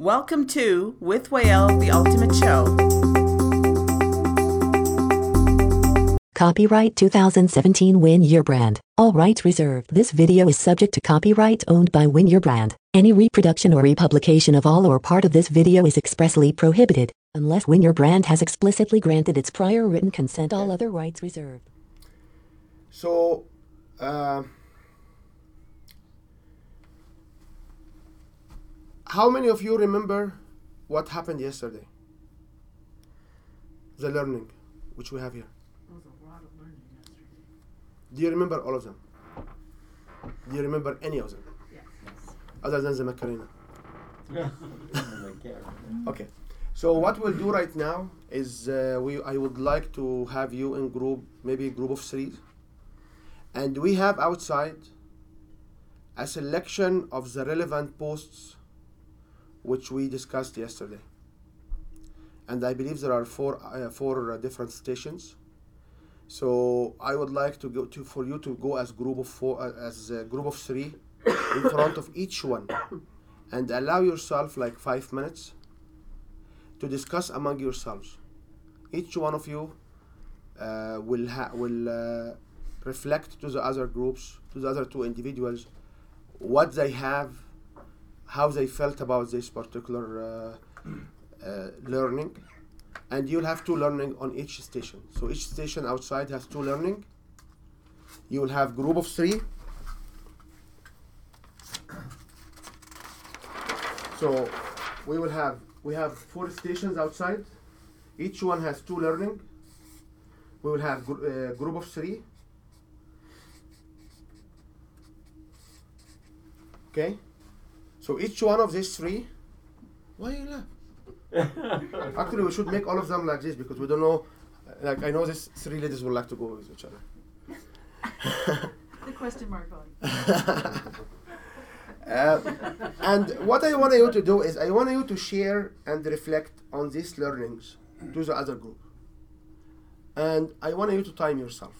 Welcome to With Wael, the Ultimate Show. Copyright 2017 Win Your Brand. All rights reserved. This video is subject to copyright owned by Win Your Brand. Any reproduction or republication of all or part of this video is expressly prohibited, unless Win Your Brand has explicitly granted its prior written consent. All other rights reserved. So, how many of you remember what happened yesterday? The learning, which we have here. There was a lot of learning yesterday. Do you remember all of them? Do you remember any of them? Yes. Other than the Macarena? Okay. So what we'll do right now is I would like to have you in group, maybe a group of 3. And we have outside a selection of the relevant posts which we discussed yesterday. And I believe there are four different stations. So I would like to go for you to go as group of 4, as a group of 3, in front of each one, and allow yourself like 5 minutes to discuss among yourselves. Each one of you will reflect to the other groups, to the other 2 individuals, what they have, how they felt about this particular learning. And you'll have 2 learning on each station. So each station outside has 2 learning. You will have group of 3. So we have 4 stations outside. Each one has 2 learning. We will have group of 3. Okay. So each one of these 3. Why you laugh? Actually, we should make all of them like this because we don't know. Like I know these 3 ladies would like to go with each other. The question mark on. And what I want you to do is I want you to share and reflect on these learnings to the other group. And I want you to time yourself.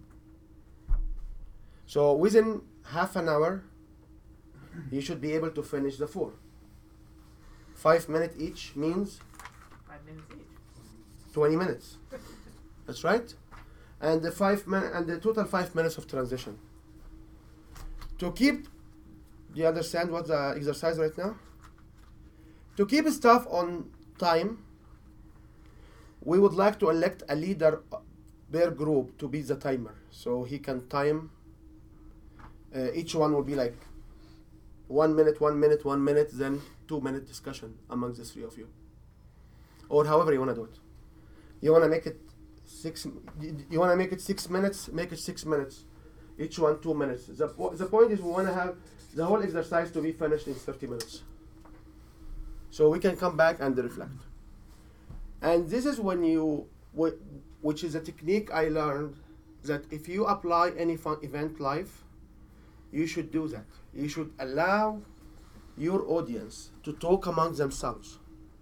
So within half an hour, you should be able to finish the 4. 5 minutes each means 5 minutes each. 20 minutes. That's right. And the total 5 minutes of transition. To keep, do you understand what the exercise right now? To keep stuff on time, we would like to elect a leader per group to be the timer. So he can time, each one will be like 1 minute, 1 minute, 1 minute, then 2-minute discussion among the 3 of you. Or however you want to do it. You want to make it 6 minutes, make it 6 minutes. Each one 2 minutes. The point is we want to have the whole exercise to be finished in 30 minutes. So we can come back and reflect. And this is when which is a technique I learned, that if you apply any fun event live, you should do that. You should allow your audience to talk among themselves.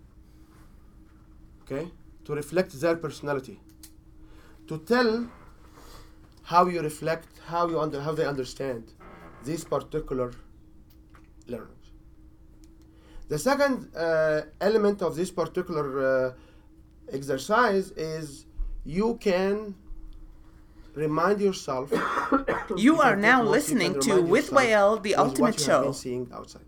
Okay? To reflect their personality. To tell how you reflect, how they understand these particular learnings. The second element of this particular exercise is you can remind yourself. You are now listening to With Wael, the Ultimate what you have Show. been seeing outside.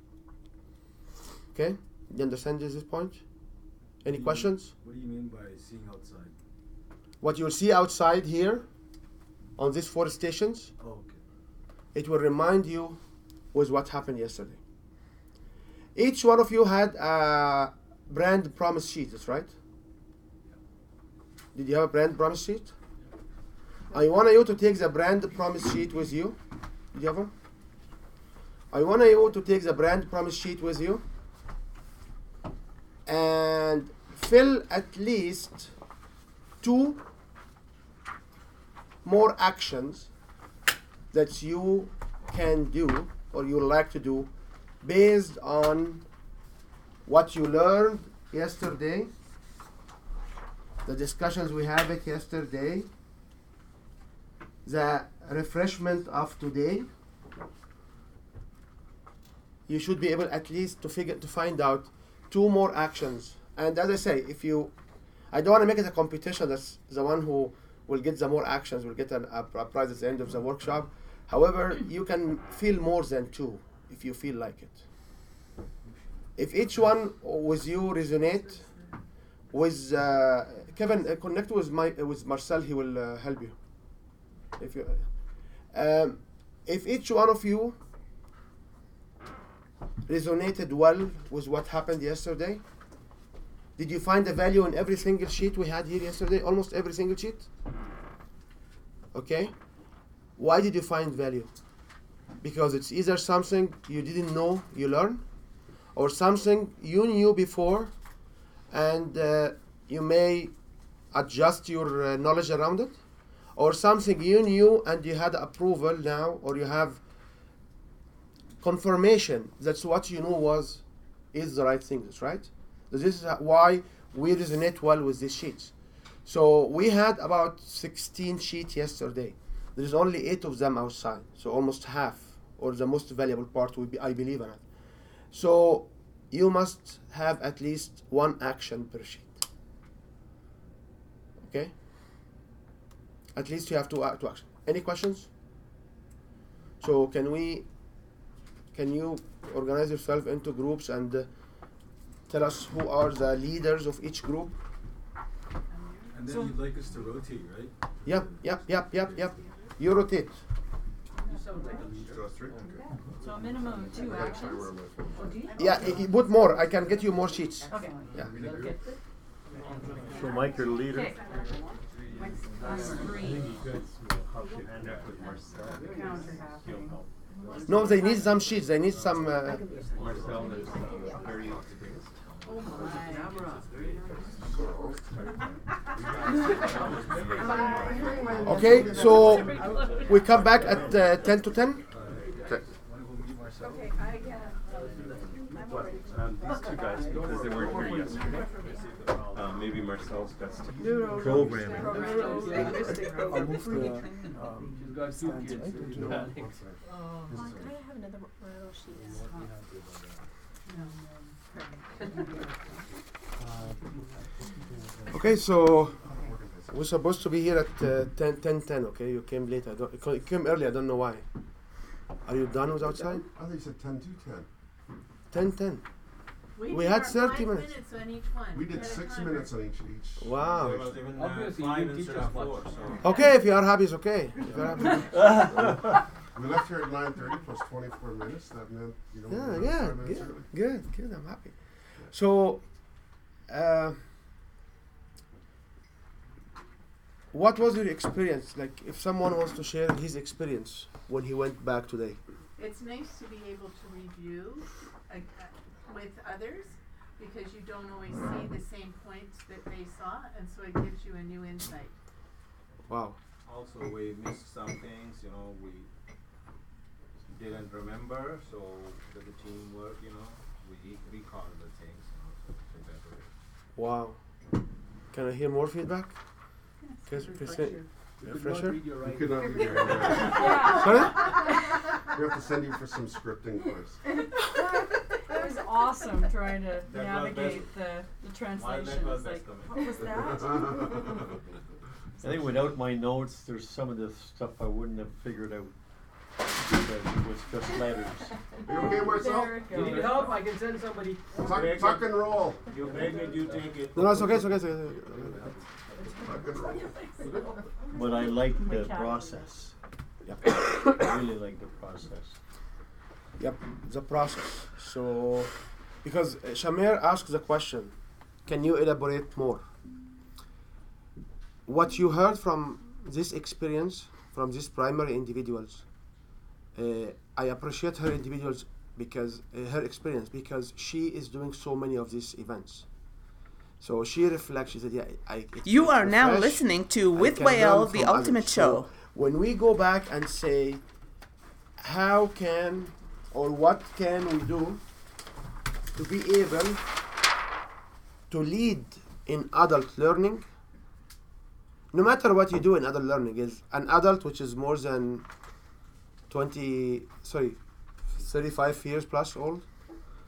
Okay? You understand this point? Any questions? What do you mean by seeing outside? What you'll see outside here on these 4 stations, Oh, okay. it will remind you with what happened yesterday. Each one of you had a brand promise sheet, that's right? Did you have a brand promise sheet? I want you to take the brand promise sheet with you. Did you have one? I want you to take the brand promise sheet with you and fill at least 2 more actions that you can do or you like to do based on what you learned yesterday, the discussions we had yesterday, the refreshment of today, you should be able at least to find out 2 more actions. And as I say, I don't want to make it a competition. That's the one who will get the more actions will get a prize at the end of the workshop. However, you can feel more than 2 if you feel like it. If each one with you resonate, with Kevin, connect with Marcel. He will help you. If each one of you resonated well with what happened yesterday, did you find the value in every single sheet we had here yesterday? Almost every single sheet? Okay. Why did you find value? Because it's either something you didn't know you learned, or something you knew before and you may adjust your knowledge around it, or something you knew and you had approval now, or you have confirmation that what you know is the right thing. That's right. So this is why we resonate well with these sheets. So we had about 16 sheets yesterday. There is only 8 of them outside, so almost half, or the most valuable part will be, I believe in it. So you must have at least 1 action per sheet. Okay? At least you have 2 actions. Any questions? So can you organize yourself into groups and tell us who are the leaders of each group? And then you'd like us to rotate, right? Yep. You rotate. So a minimum of 2 actions? Yeah, put more. I can get you more sheets. Okay. Yeah. Okay. So Mike, you're the leader. Okay. Us 3. No, they need some sheets. They need some. Marcel is very experienced. Okay, so we come back at 10 to 10. Okay. These 2 guys, because they weren't here yesterday, maybe Marcel's got to programming. I'll move the stands right into Can I have another one of those sheets? Okay, so we're supposed to be here at 10:10. Okay, you came late. You came early. I don't know why. Are you done with outside? I think you said 10 to 10:10. We did had our 30 5 minutes. on each one. 10. We did 6 minutes on each. Wow. Obviously, you didn't teach us much. Okay, if you are happy, it's okay. If you're happy. We left here at 9:30 plus 24 minutes. That meant, Yeah, good. I'm happy. So, what was your experience? Like, if someone wants to share his experience when he went back today. It's nice to be able to review with others, because you don't always see the same points that they saw, and so it gives you a new insight. Wow. Also, we missed some things, we didn't remember, so with the teamwork, we recall the things, so it's a better way. Wow. Can I hear more feedback? Refresher? We could not read your writing. Sorry? We have to send you for some scripting course. It was awesome trying to That was navigate the translation. was It's like, best comment. what was that? I think without my notes, there's some of the stuff I wouldn't have figured out because it was just letters. Are you okay, Marcel? There it You need goes. help? I can send somebody. Tuck and roll. You break it, you take it. No, it's okay. Tuck and roll. But I like the Okay. process. Yep. I really like the process. Yep, the process. So, because Shamir asked the question, can you elaborate more? What you heard from this experience, from these primary individuals, I appreciate her individuals because her experience, because she is doing so many of these events. So she reflects. She said, "Yeah, You are now refresh, listening to I With can Whale, learn the from ultimate others." show. So when we go back and say, how can or what can we do to be able to lead in adult learning? No matter what you do in adult learning, is an adult which is more than 35 years plus old,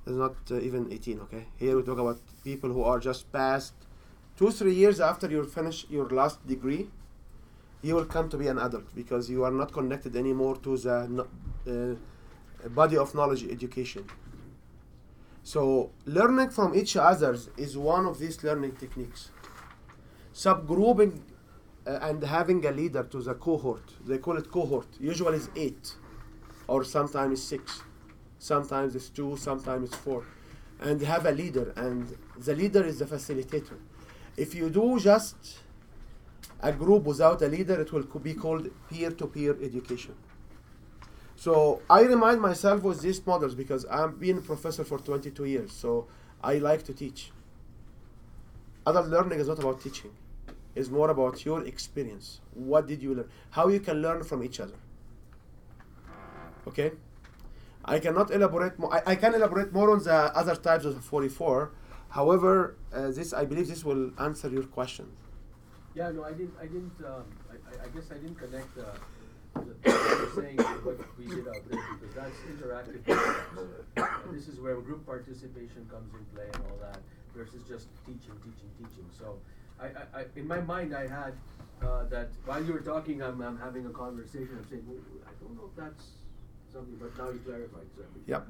It's not even 18, okay? Here we talk about people who are just past 2-3 years after you finish your last degree. You will come to be an adult because you are not connected anymore to the body of knowledge education. So learning from each other is one of these learning techniques. Subgrouping and having a leader to the cohort. They call it cohort. Usually it's 8 or sometimes 6. Sometimes it's 2, sometimes it's 4. And have a leader, and the leader is the facilitator. If you do just a group without a leader, it will be called peer-to-peer education. So I remind myself with these models because I've been a professor for 22 years, so I like to teach. Adult learning is not about teaching. It's more about your experience. What did you learn? How you can learn from each other. Okay? I cannot elaborate more. I can elaborate more on the other types of 44. However, I believe this will answer your question. Yeah, no, I guess I didn't connect what you're saying with what we did out there, because that's interactive programs. This is where group participation comes in play and all that, versus just teaching. So I in my mind I had that while you were talking, I'm having a conversation. I'm saying, well, I don't know if that's something, but now you clarified. So Yep.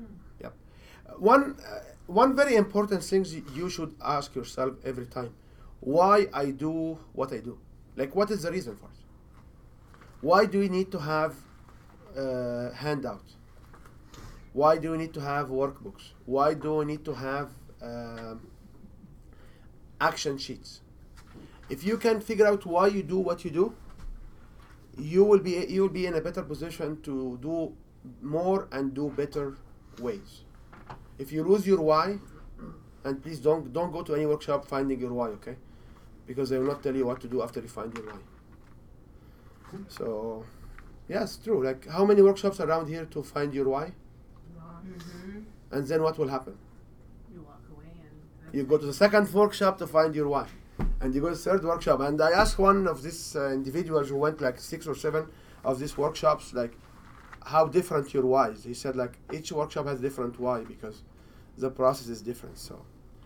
One very important thing you should ask yourself every time: why I do what I do? Like, what is the reason for it? Why do we need to have handout? Why do we need to have workbooks? Why do we need to have action sheets? If you can figure out why you do what you do, you will be in a better position to do more and do better ways. If you lose your why, and please don't go to any workshop finding your why, okay? Because they will not tell you what to do after you find your why. So, yes, true. Like, how many workshops around here to find your why? And then what will happen? You walk away and You go to the second workshop to find your why, and you go to the third workshop. And I asked one of these individuals who went like 6 or 7 of these workshops, like, how different your why is. He said, like, each workshop has different why because the process is different. So,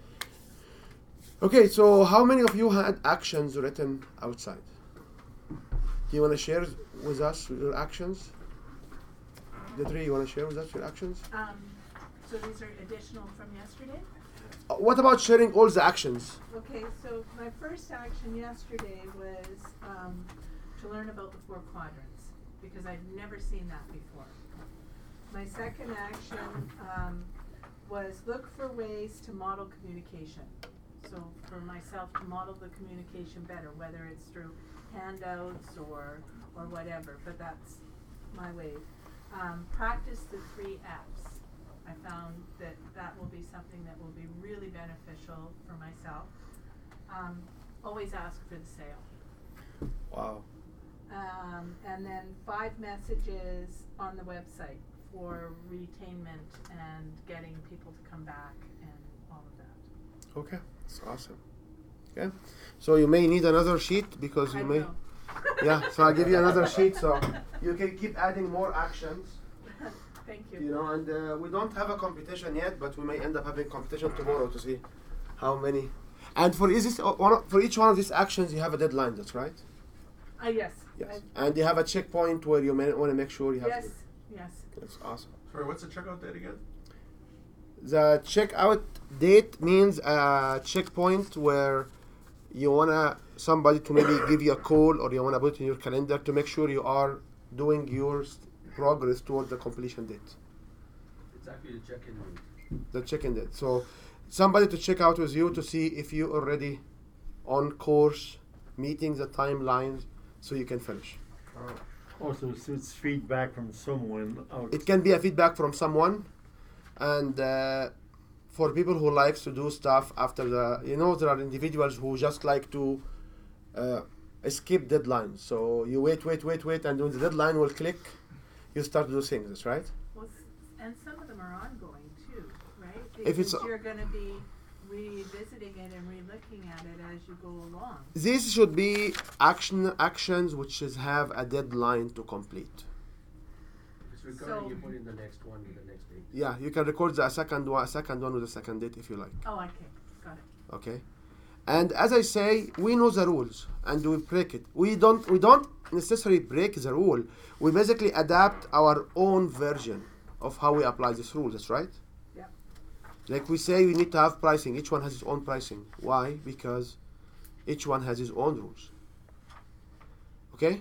okay, so how many of you had actions written outside? Do you want to share with us your actions? Detri, you want to share with us your actions? So these are additional from yesterday? What about sharing all the actions? Okay, so my first action yesterday was to learn about the 4 quadrants, because I'd never seen that before. My second action was look for ways to model communication. So for myself to model the communication better, whether it's through handouts or whatever, but that's my way. Practice the 3 F's. I found that will be something that will be really beneficial for myself. Always ask for the sale. Wow. And then 5 messages on the website for retainment and getting people to come back and all of that. Okay, that's awesome. Okay, so you may need another sheet because you may. will. Yeah, so I'll give you another sheet so you can keep adding more actions. Thank you. You know, and we don't have a competition yet, but we may end up having competition tomorrow to see how many. And for each one of these actions, you have a deadline. That's right. Yes. Yes. And you have a checkpoint where you may want to make sure you have. Yes. Yes. That's awesome. Sorry, what's the checkout date again? The checkout date means a checkpoint where you wanna somebody to maybe give you a call, or you wanna put it in your calendar to make sure you are doing your progress toward the completion date. it's actually the check-in route. The check-in date. So somebody to check out with you to see if you already on course, meeting the timelines, so you can finish. Also, it's feedback from someone out. It can be a feedback from someone, and for people who likes to do stuff after there are individuals who just like to skip deadlines. So you wait, and when the deadline will click, you start to do things. That's right. Well, and some of them are ongoing too, right? If it's Because you're going to be revisiting it and re-looking at it as you go along. These should be actions which have a deadline to complete. If it's recurring, So- you put in the next one with the next date. Yeah, you can record a second one with the second date if you like. Oh, okay, got it. Okay, and as I say, we know the rules and we break it. We don't necessarily break the rule. We basically adapt our own version of how we apply these rules. That's right. Yep. Like we say, we need to have pricing. Each one has its own pricing. Why? Because each one has its own rules. Okay.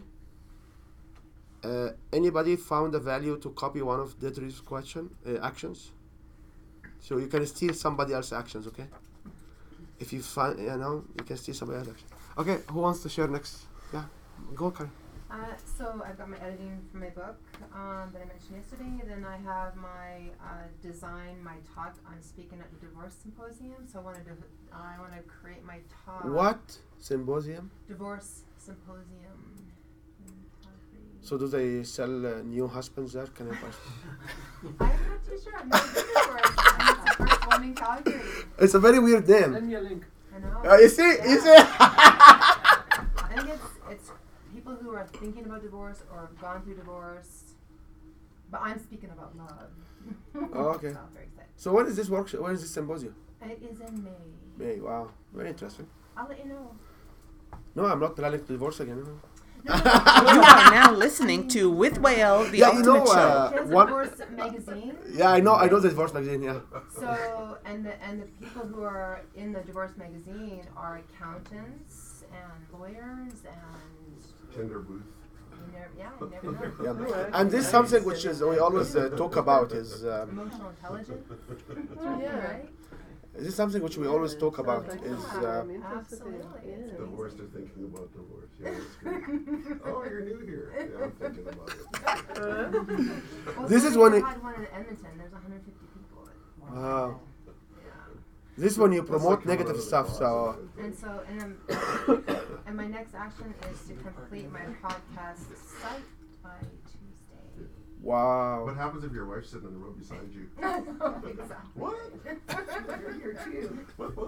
Anybody found a value to copy one of Deirdre's actions? So you can steal somebody else's actions, okay? If you find, you can steal somebody else's actions. Okay, who wants to share next? Yeah, go, Karen. So I've got my editing for my book that I mentioned yesterday, and then I have my design, my talk. I'm speaking at the divorce symposium, so I want to create my talk. What symposium? Divorce symposium. So do they sell new husbands there? Can I buy? I'm not too sure. I've never been there. It's the first one in Calgary. It's a very weird name. Send me a link. I know. You see, you see. I think it's people who are thinking about divorce or have gone through divorce. But I'm speaking about love. Oh, okay. So I'm very excited. So when is this workshop? When is this symposium? It is in May. May. Wow, very interesting. I'll let you know. No, I'm not planning to divorce again. No. You are now listening to With Whale, the ultimate show. She has a one. divorce magazine. Yeah, I know the divorce magazine. Yeah. So and the people who are in the divorce magazine are accountants and lawyers and Gender booth. you never know. Yeah. And this is something which is we always talk about is Emotional intelligence. Yeah. Right. this is something which we always talk about is Absolutely. Divorce, they're thinking about divorce. Yeah, that's great. Oh, you're new here. Yeah, I'm thinking about it. Well, This is so when we it- had one in Edmonton. There's 150 people. wow. Yeah. This is when you That's promote like negative one of the stuff. So bosses. And my next action is to complete my podcast site by Tuesday. wow. What happens if your wife's sitting in the room beside you? Exactly. What? You're here too.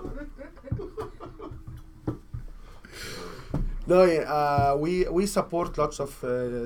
No, yeah, we support lots of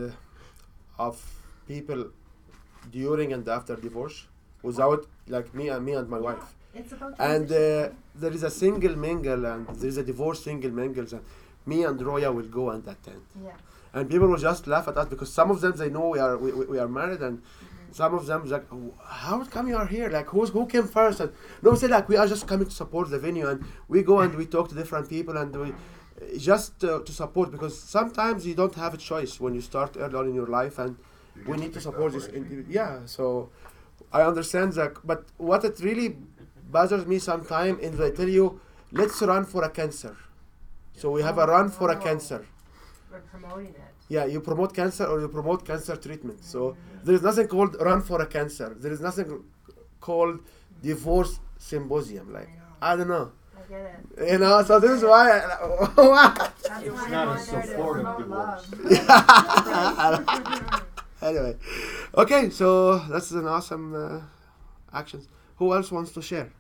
people during and after divorce, without like me and my wife. It's about And transition. there is a single mingle and there is a divorce single mingles, and me and Roya will go and attend. Yeah. And people will just laugh at us because some of them they know we are married, and some of them like, how come you are here? Like who came first? And no, we say like we are just coming to support the venue, and we go and we talk to different people, and we just to support, because sometimes you don't have a choice when you start early on in your life, and we need to support this individual. Yeah, so I understand that, but what it really bothers me sometimes is they tell you, let's run for a cancer. So we have a run for a cancer. We're promoting it. Yeah, you promote cancer or you promote cancer treatment. So there is nothing called run for a cancer. There is nothing called divorce symposium. Like, I don't know. I get it. You know, so this is why. That's It's why not I'm a on there to supportive promote divorce. love. Anyway, okay, so that's an awesome actions. Who else wants to share?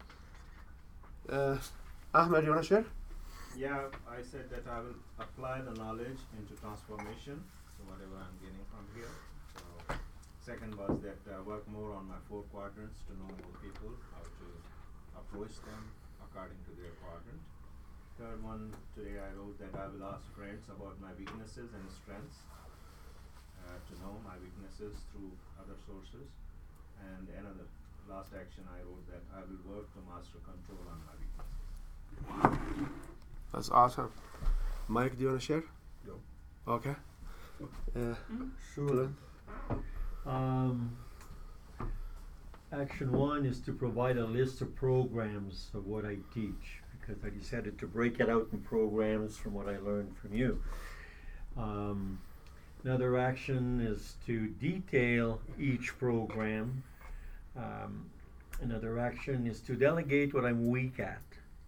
Ahmed, you want to share? Yeah, I said that I will apply the knowledge into transformation, so whatever I'm getting from here. So, second was that work more on my 4 quadrants to know more people, how to approach them according to their quadrant. Third one, today I wrote that I will ask friends about my weaknesses and strengths, to know my weaknesses through other sources. And another last action I wrote that I will work to master control on my weaknesses. That's awesome. Mike, do you want to share? No. Okay. Sure. Action 1 is to provide a list of programs of what I teach, because I decided to break it out in programs from what I learned from you. Another action is to detail each program. Another action is to delegate what I'm weak at.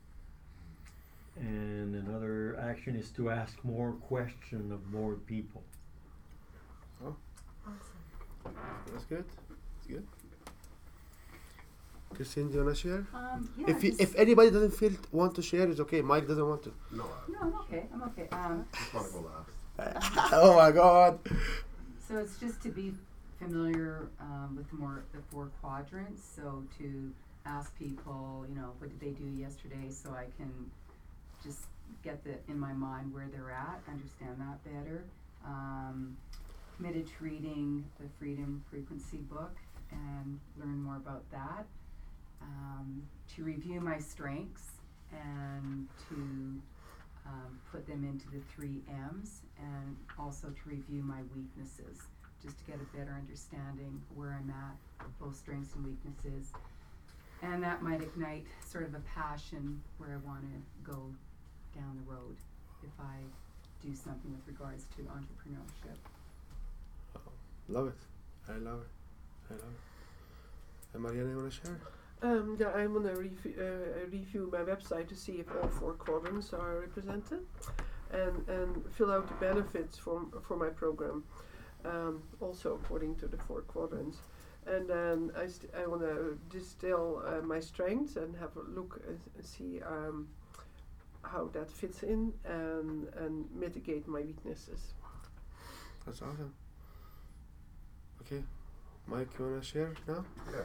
And another action is to ask more questions of more people. Oh, Awesome. that's good. That's good. Christine, do you want to share? Yeah, If anybody doesn't want to share, it's okay. Mike doesn't want to. No, no, I'm okay. I'm okay. I just want to go last. Oh my God. So it's just to be familiar with the 4 quadrants, so to ask people, what did they do yesterday, so I can just get in my mind where they're at, understand that better. Committed to reading the Freedom Frequency book and learn more about that. To review my strengths and to put them into the 3 M's, and also to review my weaknesses, just to get a better understanding where I'm at, both strengths and weaknesses. And that might ignite sort of a passion where I want to go down the road if I do something with regards to entrepreneurship. Love it. I love it. And Marianne, you want to share? Yeah, I'm going to review my website to see if all 4 quadrants are represented, and fill out the benefits for my program, also according to the 4 quadrants. And then I want to distill my strengths and have a look and see how that fits in, and mitigate my weaknesses. That's awesome. Okay, Mike, you want to share now? Yeah.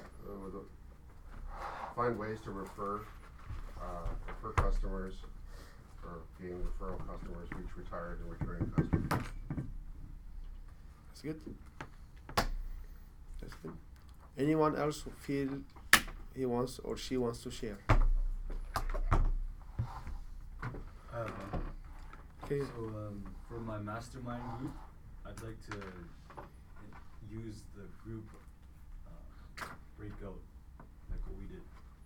Find ways to refer customers, or gain referral customers, reach retired and returning customers. That's good. That's good. Anyone else who feel he wants or she wants to share? Okay. So for my mastermind group, I'd like to use the group breakout, like what we did.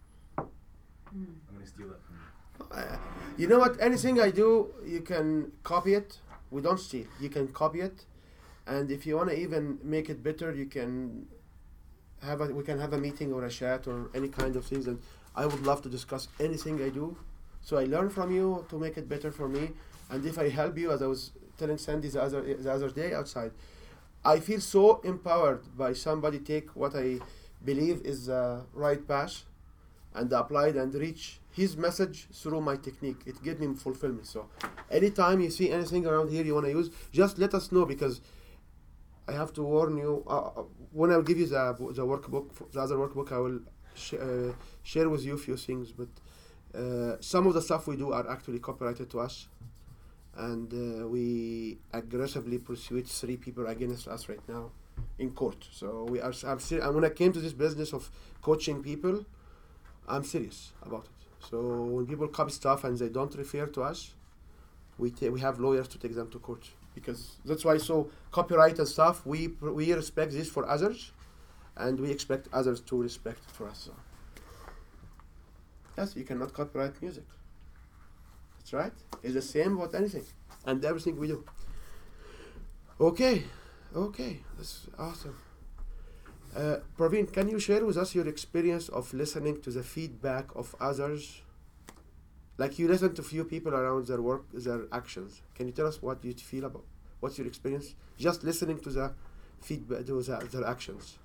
I'm going to steal that from you. You know what? Anything I do, you can copy it. We don't steal. You can copy it, and if you want to even make it better, you can we can have a meeting or a chat or any kind of things. And I would love to discuss anything I do, so I learn from you to make it better for me. And if I help you, as I was telling Sandy the other day outside, I feel so empowered by somebody take what I believe is the right path and apply it and reach his message through my technique. It gives me fulfillment. So anytime you see anything around here you want to use, just let us know, because I have to warn you, when I'll give you the workbook, the other workbook, I will share with you a few things, but some of the stuff we do are actually copyrighted to us, and we aggressively pursued 3 people against us right now in court. So and when I came to this business of coaching people, I'm serious about it. So when people copy stuff and they don't refer to us, we have lawyers to take them to court, because that's why. So copyright and stuff, we respect this for others, and we expect others to respect it for us. So yes, you cannot copyright music. That's right. It's the same about anything and everything we do. Okay, that's awesome. Praveen, can you share with us your experience of listening to the feedback of others? Like, you listen to few people around their work, their actions. Can you tell us what you feel about? What's your experience? Just listening to the feedback, their actions.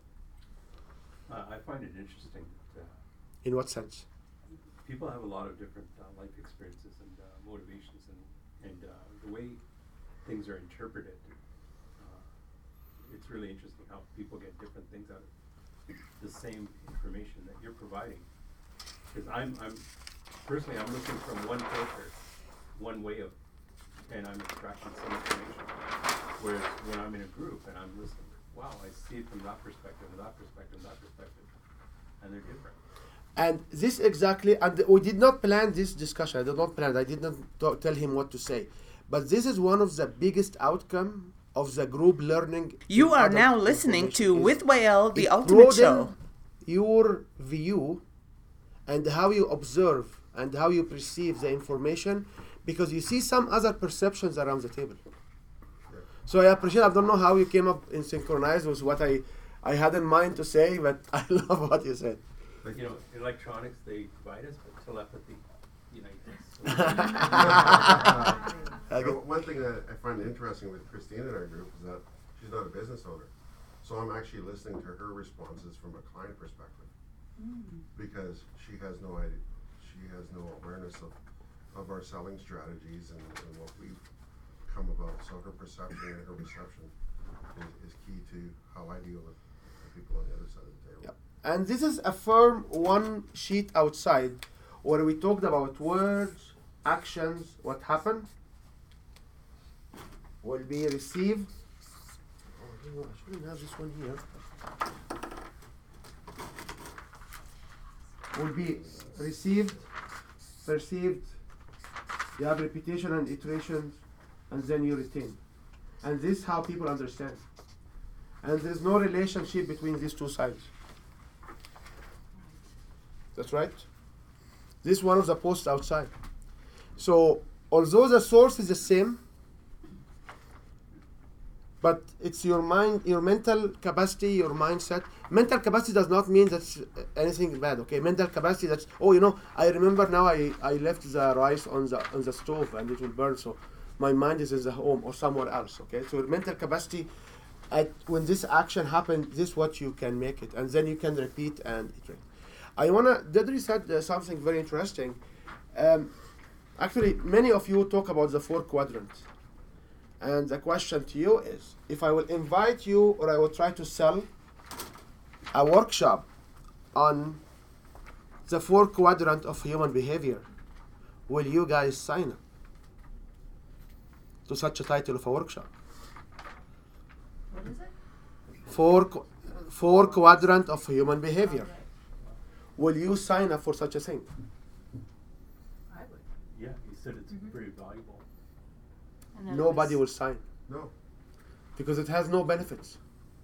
I find it interesting. In what sense? People have a lot of different life experiences and motivations, and the way things are interpreted. It's really interesting how people get different things out of the same information that you're providing. Because I'm personally, I'm looking from one filter, one way of, and I'm extracting some information. Whereas when I'm in a group and I'm listening, wow, I see it from that perspective, and that perspective, and that perspective, and they're different. And this exactly, and we did not plan this discussion. I did not plan it. I did not tell him what to say. But this is one of the biggest outcome of the group learning. You are now listening to With Whale, the Ultimate Show. Your view and how you observe and how you perceive the information, because you see some other perceptions around the table. So I appreciate, I don't know how you came up in synchronized with what I had in mind to say, but I love what you said. But electronics, they divide us, but telepathy unites us. One thing that I find interesting with Christine in our group is that she's not a business owner. So I'm actually listening to her responses from a client perspective. Because she has no idea, she has no awareness of our selling strategies and what we've come about. So her perception and her reception is key to how I deal with the people on the other side of the table. Yep. And this is a firm one sheet outside where we talked about words, actions, what happened will be received. Oh, you know, I shouldn't have this one here. Will be received, perceived, you have repetition and iterations, and then you retain. And this is how people understand. And there's no relationship between these two sides. That's right. This one of the posts outside. So although the source is the same, but it's your mind, your mental capacity, your mindset. Mental capacity does not mean that's anything bad, okay? Mental capacity, that's, oh, you know, I remember now I left the rice on the stove and it will burn, so my mind is in the home or somewhere else, okay? So mental capacity, when this action happens, this is what you can make it, and then you can repeat and iterate. Deirdre said something very interesting. Actually, many of you talk about the 4 quadrants. And the question to you is, if I will invite you or I will try to sell a workshop on the 4 quadrant of human behavior, will you guys sign up to such a title of a workshop? What is it? 4 quadrant of human behavior. Will you sign up for such a thing? I would. Yeah, you said it's very valuable. Nobody will sign. No. Because it has no benefits.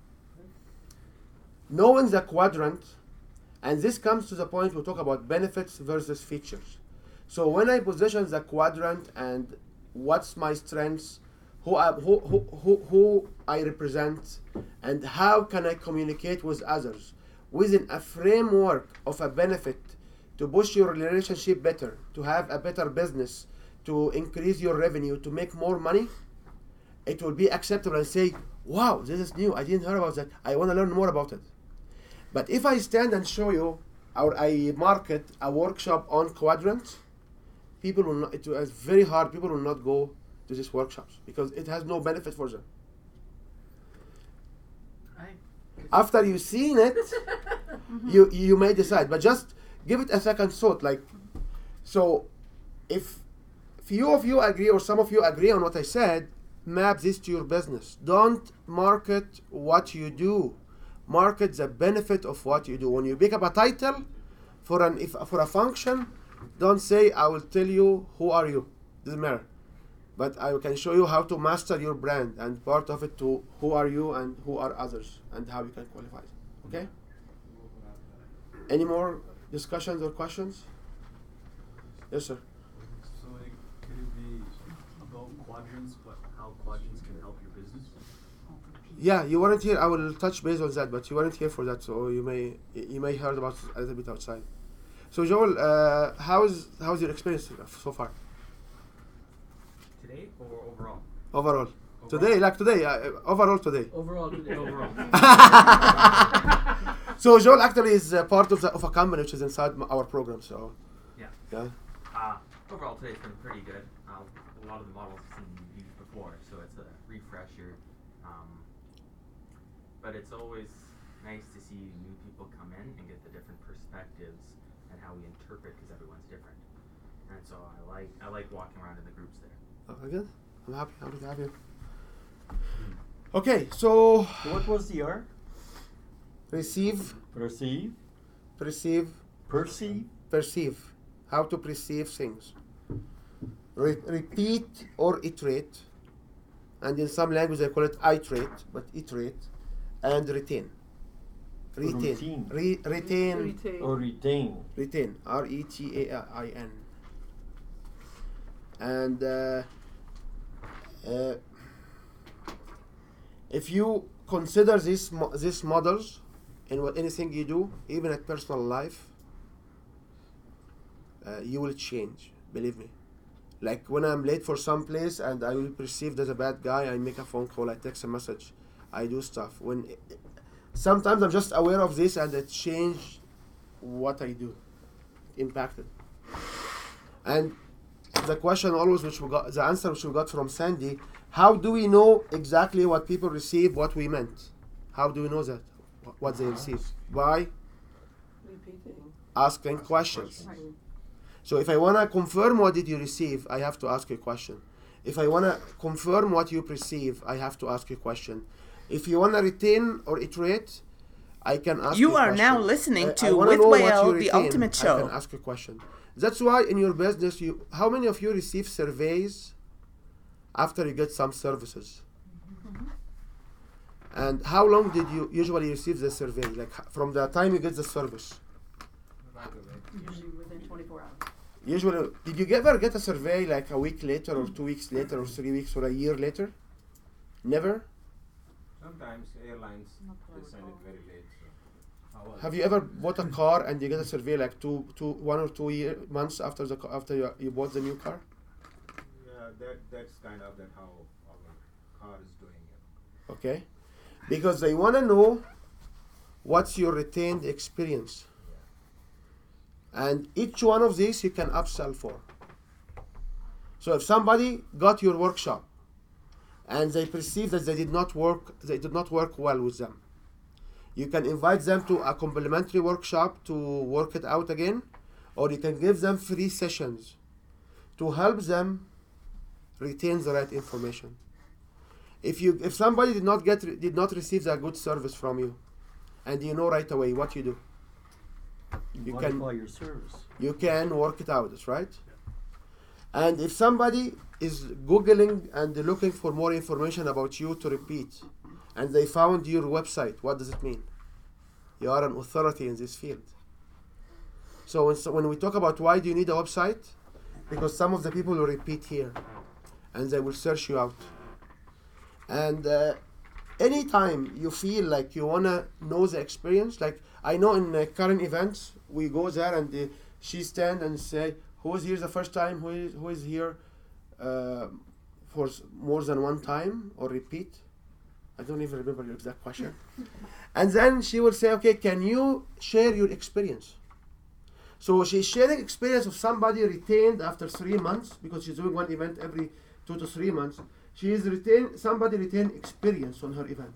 Knowing the quadrant, and this comes to the point we talk about benefits versus features. So when I position the quadrant and what's my strengths, who I represent, and how can I communicate with others within a framework of a benefit to push your relationship better, to have a better business, to increase your revenue, to make more money, it will be acceptable and say, wow, this is new, I didn't hear about that, I want to learn more about it. But if I stand and show you, or I market a workshop on quadrants, people will not, it is very hard, people will not go to these workshops because it has no benefit for them. After you've seen it, you may decide, but just give it a second thought. Like, so if few of you agree or some of you agree on what I said, map this to your business. Don't market what you do. Market the benefit of what you do. When you pick up a title for a function, don't say, I will tell you who are you. Doesn't matter. But I can show you how to master your brand, and part of it to who are you and who are others and how you can qualify. Okay? Any more discussions or questions? Yes, sir. So could it be about quadrants, but how quadrants can help your business? Yeah, you weren't here. I will touch base on that, but you weren't here for that, so you may heard about it a little bit outside. So Joel, how's your experience so far? Today or overall? Overall. Today, like today, overall today. Overall today. Overall. So Joel actually is part of a company which is inside our program. So. Yeah. Overall today's been pretty good. A lot of the models I've seen used before, so it's a refresher. But it's always nice to see new people come in and get the different perspectives and how we interpret, because everyone's different. And so I like walking around in the groups there. Good. I'm happy to have you. Okay, so what was the R? Receive. Perceive. Perceive. Perceive. Perceive. How to perceive things. Repeat or iterate. And in some languages they call it iterate, but iterate. And retain. Retain. Retain. Or retain. Retain. R-E-T-A-I-N. And if you consider these models in anything you do, even at personal life, you will change. Believe me. Like when I'm late for some place and I will be perceived as a bad guy, I make a phone call, I text a message, I do stuff. Sometimes I'm just aware of this and it changed what I do. It impacted. And the question always which we got, the answer which we got from Sandy, how do we know exactly what people receive, what we meant? How do we know that, what they receive? By Repeating. asking questions. Right. So if I want to confirm what did you receive, I have to ask you a question. If I want to confirm what you perceive, I have to ask you a question. If you want to retain or iterate, I can ask you You a are question. now listening I to wanna With know what Whale, you the retain. ultimate I show. can ask you a question. That's why in your business, how many of you receive surveys after you get some services? And how long did you usually receive the survey? Like from the time you get the service? Usually within 24 hours. Usually, did you ever get a survey like a week later or 2 weeks later or 3 weeks or a year later? Never? Sometimes airlines they send it very late. So. Have you ever bought a car and you get a survey like 1 or 2 months after you bought the new car? Yeah, that's kind of that how our car is doing it. Okay, because they want to know what's your retained experience, and each one of these you can upsell for. So if somebody got your workshop and they perceive that they did not work well with them, you can invite them to a complimentary workshop to work it out again, or you can give them free sessions to help them retain the right information. If somebody did not receive a good service from you, and you know right away what you do, you modify your service. You can work it out. That's right. And if somebody is Googling and looking for more information about you to repeat, and they found your website, what does it mean? You are an authority in this field. So when we talk about why do you need a website, because some of the people will repeat here, and they will search you out. And anytime you feel like you wanna know the experience, like I know in current events, we go there and she stand and say, who is here the first time, who is here for more than one time, or repeat. I don't even remember your exact question. And then she will say, okay, can you share your experience? So she's sharing experience of somebody retained after 3 months, because she's doing one event every 2 to 3 months. She is somebody retained experience on her event.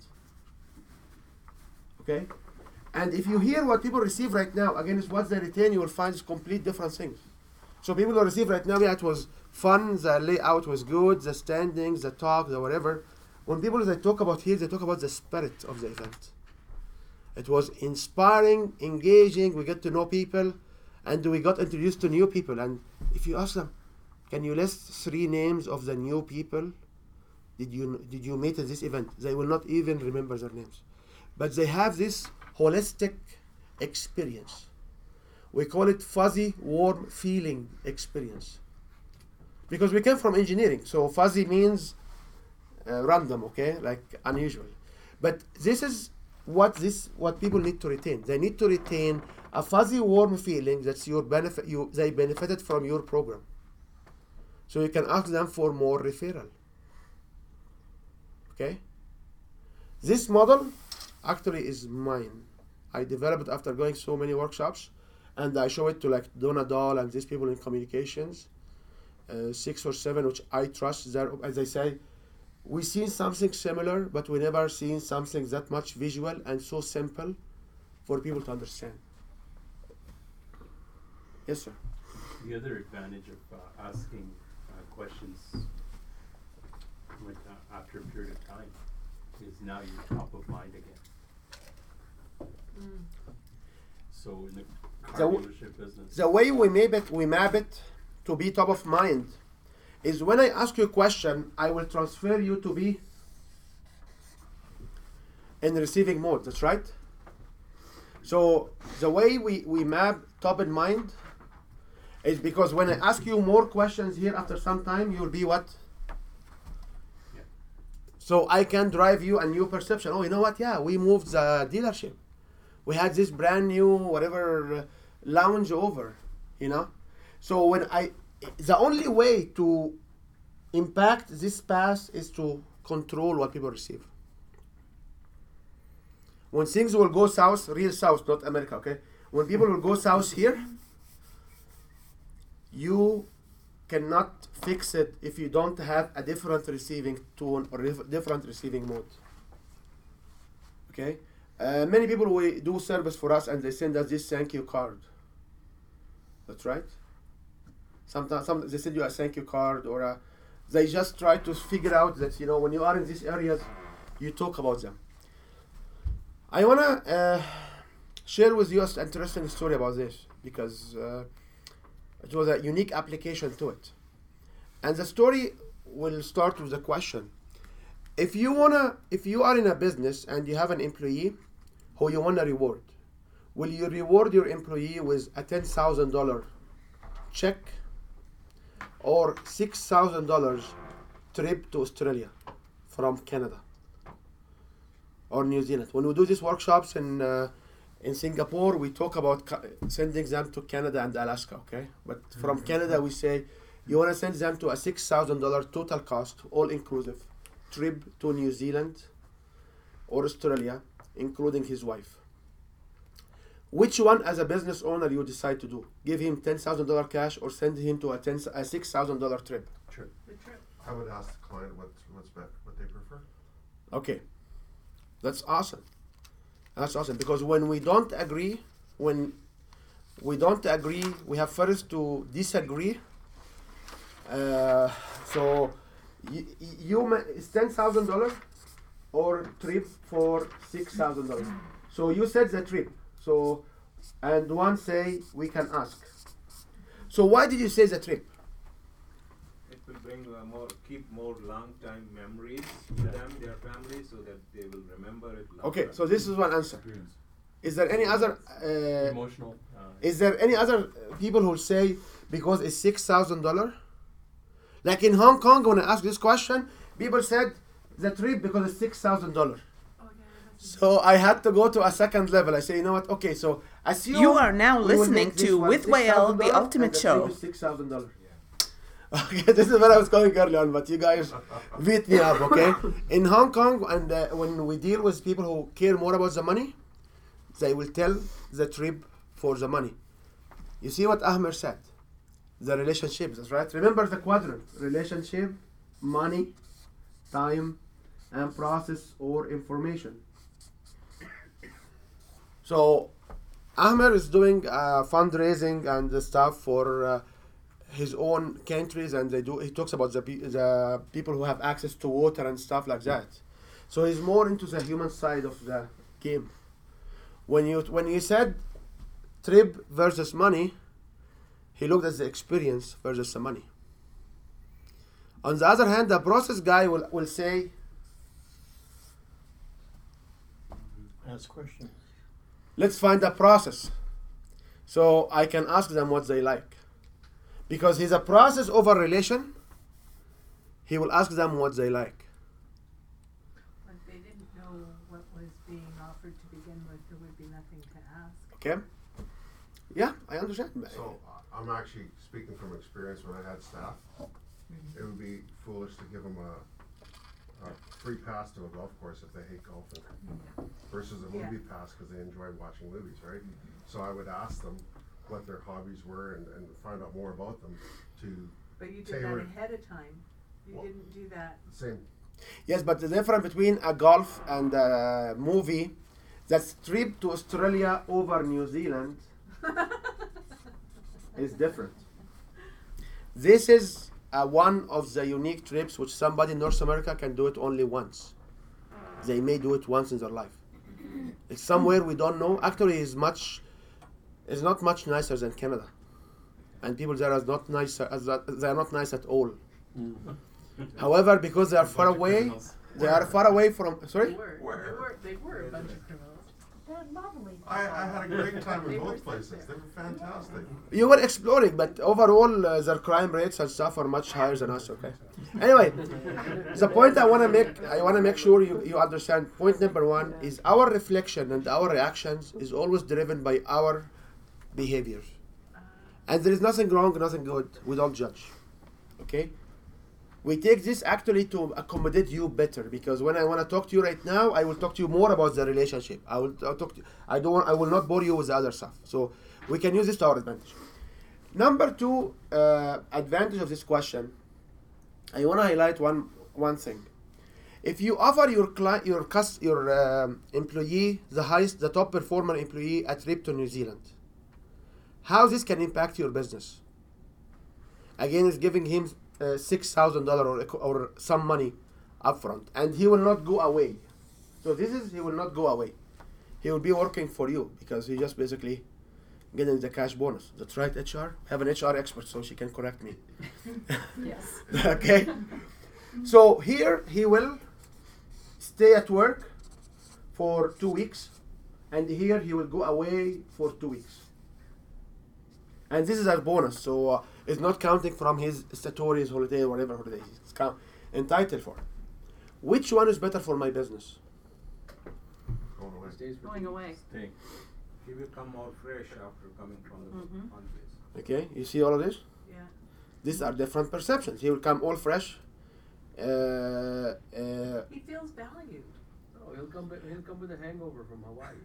Okay? And if you hear what people receive right now against what they retain, you will find complete different things. So people who receive right now, yeah, it was fun, the layout was good, the standings, the talk, the whatever. When people they talk about here, they talk about the spirit of the event. It was inspiring, engaging, we get to know people, and we got introduced to new people. And if you ask them, can you list 3 names of the new people did you meet at this event? They will not even remember their names. But they have this holistic experience. We call it fuzzy, warm feeling experience. Because we came from engineering, so fuzzy means random, okay, like unusual. But this is what people need to retain. They need to retain a fuzzy, warm feeling that's your benefit. They benefited from your program. So you can ask them for more referral. Okay. This model actually is mine. I developed it after going so many workshops, and I show it to like Donna Dahl and these people in communications, 6 or 7, which I trust. As I say, we've seen something similar, but we never seen something that much visual and so simple for people to understand. Yes, sir. The other advantage of asking questions after a period of time is now you're top of mind again. So in the car dealership business, the way we map it to be top of mind is when I ask you a question, I will transfer you to be in receiving mode. That's right. So the way we map top in mind is because when I ask you more questions here after some time, you'll be what? Yeah. So I can drive you a new perception. Oh, you know what? Yeah, we moved the dealership. We had this brand new whatever lounge over, you know. So the only way to impact this path is to control what people receive. When things will go south, real south, not America, okay? When people will go south here, you cannot fix it if you don't have a different receiving tone or different receiving mode. Okay? Many people will do service for us and they send us this thank you card. That's right. Sometimes they send you a thank you card, or they just try to figure out that, you know, when you are in these areas, you talk about them. I wanna share with you an interesting story about this, because it was a unique application to it. And the story will start with a question. If you are in a business and you have an employee who you wanna reward, will you reward your employee with a $10,000 check or $6,000 trip to Australia from Canada or New Zealand? When we do these workshops in Singapore, we talk about sending them to Canada and Alaska, okay? But from Canada, we say you want to send them to a $6,000 total cost, all inclusive, trip to New Zealand or Australia, including his wife. Which one, as a business owner, you decide to do? Give him $10,000 cash or send him to a $6,000 trip? Sure. I would ask the client what they prefer. Okay, that's awesome. That's awesome, because when we don't agree, we have first to disagree. So it's $10,000 or trip for $6,000. So you said the trip. So, and one say we can ask. So why did you say the trip? It will bring keep more long-time memories to them, their family, so that they will remember it. Okay, so this is one answer. Is there any other emotional? Is there any other people who say because it's $6,000? Like in Hong Kong, when I asked this question, people said the trip because it's $6,000. So I had to go to a second level. I say, you know what? Okay, so assume you are now listening to With Whale, the ultimate show. $6,000. Okay, this is where I was going early on, but you guys beat me up, okay? In Hong Kong, and when we deal with people who care more about the money, they will tell the trip for the money. You see what Ahmed said? The relationships, that's right. Remember the quadrant: relationship, money, time, and process or information. So Ahmed is doing fundraising and the stuff for his own countries, and he talks about the people who have access to water and stuff like that. So he's more into the human side of the game. When you said trip versus money, he looked at the experience versus the money. On the other hand, the process guy will say, ask questions. Let's find a process. So I can ask them what they like. Because he's a process over relation, he will ask them what they like. But they didn't know what was being offered to begin with, there would be nothing to ask. Okay? Yeah, I understand. So I'm actually speaking from experience. When I had staff, it would be foolish to give them a free pass to a golf course if they hate golfing, versus a movie pass because they enjoy watching movies, right? So I would ask them what their hobbies were and find out more about them to But you did that ahead of time. You didn't do that. Same. Yes, but the difference between a golf and a movie, that's trip to Australia over New Zealand is different. This is one of the unique trips which somebody in North America can do it only once. They may do it once in their life. It's somewhere we don't know. Actually, it's not much nicer than Canada, and people there are not nicer. They are not nice at all. However, because they are far away, from. Sorry. They were a bunch of criminals. They're lovely. I had a great time in both places. They were fantastic. You were exploring, but overall, their crime rates and stuff are much higher than us. Okay. Anyway, the point I want to make sure you understand. Point number one is our reflection and our reactions is always driven by our behaviors, and there is nothing wrong, nothing good. We don't judge. Okay. We take this actually to accommodate you better, because when I want to talk to you right now, I will talk to you more about the relationship. I'll talk to you. I will not bore you with the other stuff. So we can use this to our advantage. Number two advantage of this question, I want to highlight one thing. If you offer your employee the top performer employee a trip to New Zealand, how this can impact your business? Again, it's giving him $6,000 or some money upfront, and he will not go away. So he will not go away. He will be working for you because he just basically getting the cash bonus. That's right, HR? I have an HR expert, so she can correct me. Yes. Okay. So here he will stay at work for 2 weeks, and here he will go away for 2 weeks. And this is a bonus, so it's not counting from his statutory holiday or whatever holiday he's entitled for. Which one is better for my business? Going away. Staying. He will come out fresh after coming from the holidays. Okay, you see all of this? Yeah. These are different perceptions. He will come all fresh. He feels valued. Oh, he'll come with a hangover from Hawaii.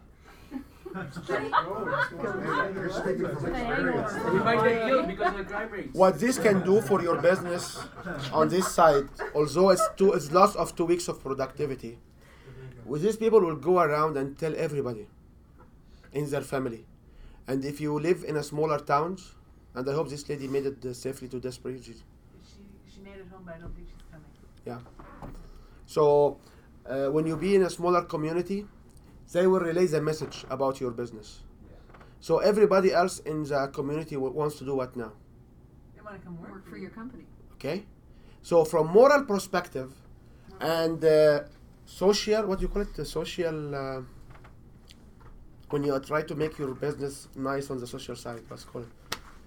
He might get killed because of the crime rates. What this can do for your business on this side, although it's loss of 2 weeks of productivity, with these people will go around and tell everybody in their family. And if you live in a smaller towns, and I hope this lady made it safely to Desperate. She made it home, but I don't think she's coming. Yeah. So when you be in a smaller community, they will relay the message about your business. So everybody else in the community wants to do what now? They want to come work for your company. Okay. So from moral perspective and social, what do you call it? The social, when you try to make your business nice on the social side, what's it called?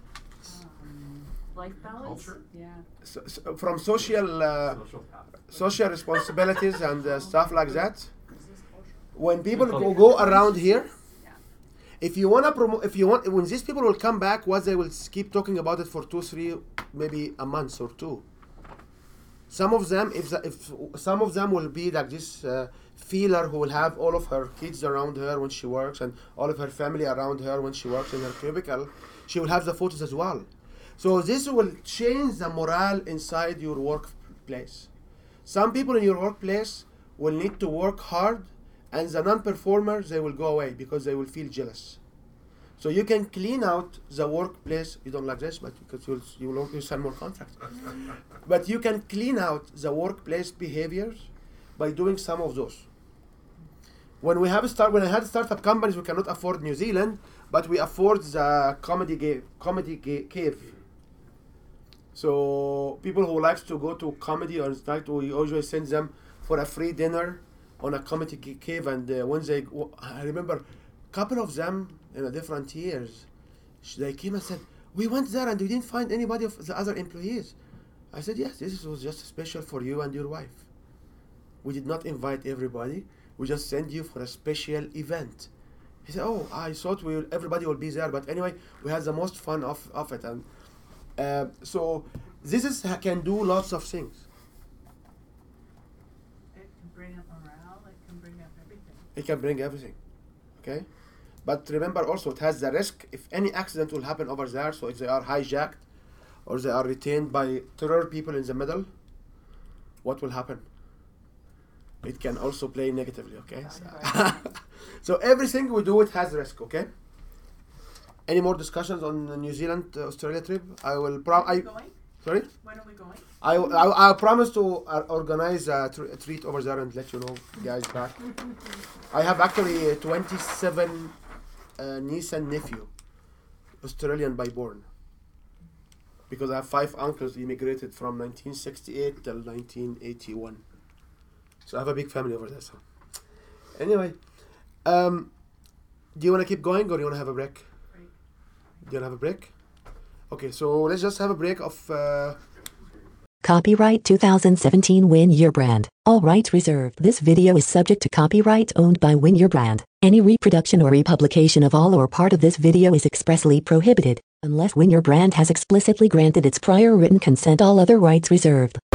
Life balance? Culture? Yeah. So from social responsibilities and stuff like that. When people go around here, if you want to promote, when these people will come back, what they will keep talking about it for 2, 3, maybe a month or 2. Some of them, if some of them will be like this feeler who will have all of her kids around her when she works and all of her family around her when she works in her cubicle, she will have the photos as well. So this will change the morale inside your workplace. Some people in your workplace will need to work hard, and the non-performers, they will go away because they will feel jealous. So you can clean out the workplace. You don't like this, but because you will sign more contracts. But you can clean out the workplace behaviors by doing some of those. When I had startup companies, we cannot afford New Zealand, but we afford the comedy cave. So people who likes to go to comedy or we always send them for a free dinner on a comedy cave, and when I remember a couple of them in different years, they came and said, we went there and we didn't find anybody of the other employees. I said, yes, this was just special for you and your wife. We did not invite everybody. We just sent you for a special event. He said, oh, I thought everybody will be there, but anyway, we had the most fun of it. And so this can do lots of things. Bring up morale, it can bring up everything. It can bring everything, okay? But remember also, it has the risk if any accident will happen over there, so if they are hijacked or they are retained by terror people in the middle, what will happen? It can also play negatively, okay? So everything we do, it has risk, okay? Any more discussions on the New Zealand, Australia trip? I will going? Sorry? When are we going? I promise to organize a treat over there and let you know, guys, back. I have actually 27 niece and nephew, Australian by born. Because I have 5 uncles immigrated from 1968 till 1981. So I have a big family over there. So anyway, do you want to keep going or do you want to have a break? Do you want to have a break? Okay, so let's just have a break of... Copyright 2017 Win Your Brand. All rights reserved. This video is subject to copyright owned by Win Your Brand. Any reproduction or republication of all or part of this video is expressly prohibited, unless Win Your Brand has explicitly granted its prior written consent. All other rights reserved.